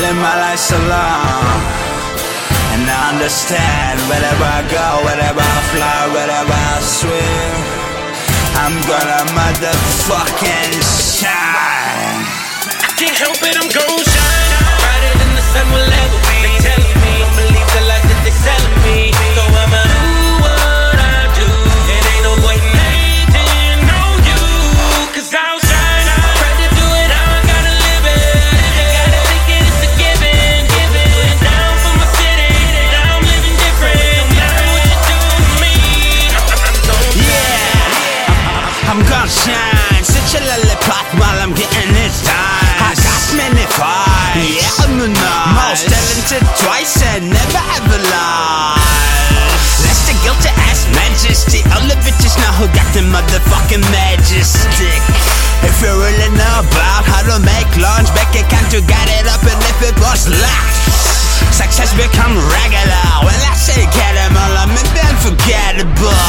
live my life so long, and I understand wherever I go, wherever I fly, wherever I swim, I'm gonna motherfucking shine. I can't help it, I'm gon' shine brighter than the sun will ever be. They telling me, don't believe the lies that they selling me. So I'ma do what I do. It ain't no point in hating on you, 'cause I'll shine. Try to do it how I gotta live it. I gotta take it, it's a given. Give it down for my city. Now I'm living different. No matter what you do to me, I'm gon' Yeah, I'm gonna shine. Such a lollipop while I'm getting this time. I got many fights. Yeah, I'm the most talented twice and never ever lies. That's the guilty ass majesty. All the bitches know who got the motherfucking majestic. If you really know about how to make lunch, back in can't you got it up, and if it was locked, success become regular. When I say get 'em all, I mean be unforgettable.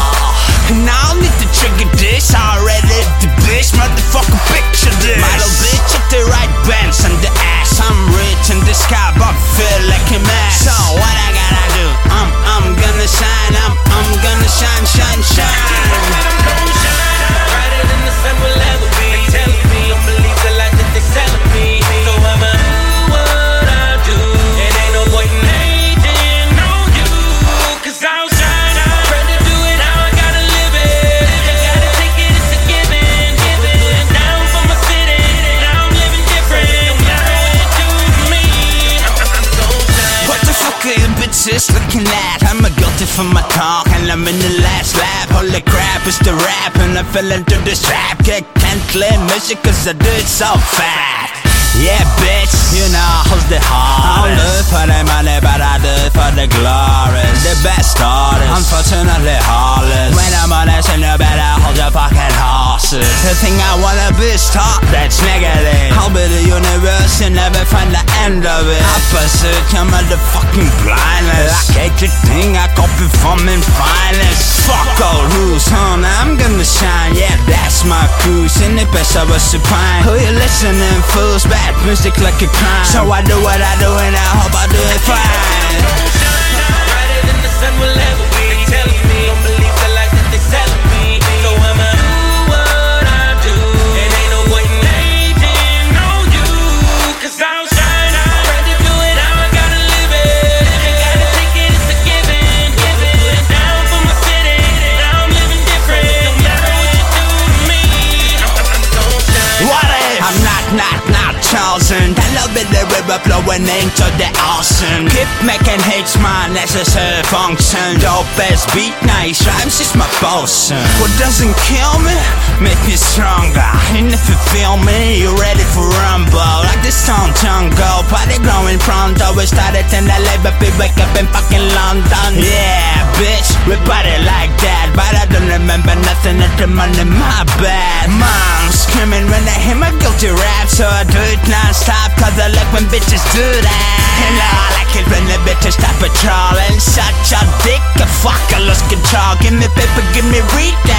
And I don't need to trigger this, already the bitch, motherfucker picture this. Model bitch at the right bench on the ass. I'm rich in the sky, but feel like a mess. So what I gotta do? I'm gonna shine, I'm gonna shine, shine, shine. I'm gon' shine brighter than the sun will ever be. They telling me, don't believe the lies that they selling me. So I'ma do what I do. It ain't no point in hating on you, 'cause I'll shine. Try to do it how I gotta live it. I gotta take it, it's a given. Give it down for my city. Now I'm living different. No matter what you do to me, I'm gon' shine. What the fuck are you bitches looking at? I'm a guilty for my talk and I'm in the last lap. Holy crap, it's the rap and I fell into this trap. Can't claim music 'cause I do it so fat. Yeah, bitch, you know who's the hardest. I don't do it for the money, but I do it for the glory. The best artist, unfortunately heartless. When I'm honest, and you better hold your fucking horses. The thing I wanna be is talk that's negative. I'll be the universe, you never find the end of it. Opposite your motherfucking blindness. Like everything I copy from in finest. Fuck all rules, huh? I'm gonna shine, yeah, that's my cruise. In the best of us supine. Who you listening, fools? Bad music like a crime. So I do what I do and I hope I do it fine. Brighter than the sun will ever be. They telling me, don't believe the lies that they selling me. So I'ma do what I do. It ain't no point in hating on you, 'cause I'll shine. Try to do it how I gotta live it. I gotta take it, it's a given. Give it down for my city. Now I'm living different. No matter what you do to me, I'm gon' shine. What if I'm not chosen? That little bit of river flowing into the ocean. Keep making hits my necessary function. Dope as beat, nice rhymes is my potion. What doesn't kill me, make me stronger. And if you feel me, you're ready for rumble. Like this song jungle, party growing pronto. We started in LA, but we wake up in fucking London. Yeah, bitch, we party like that, but I don't remember nothing at the money, my bad. Mom's screaming when they hear my guilty rap, so I do it non-stop, 'cause I like when bitches do that. And I like it when the bitches stop patrolling. Such a dick, a fucker, lose control. Give me paper, give me read,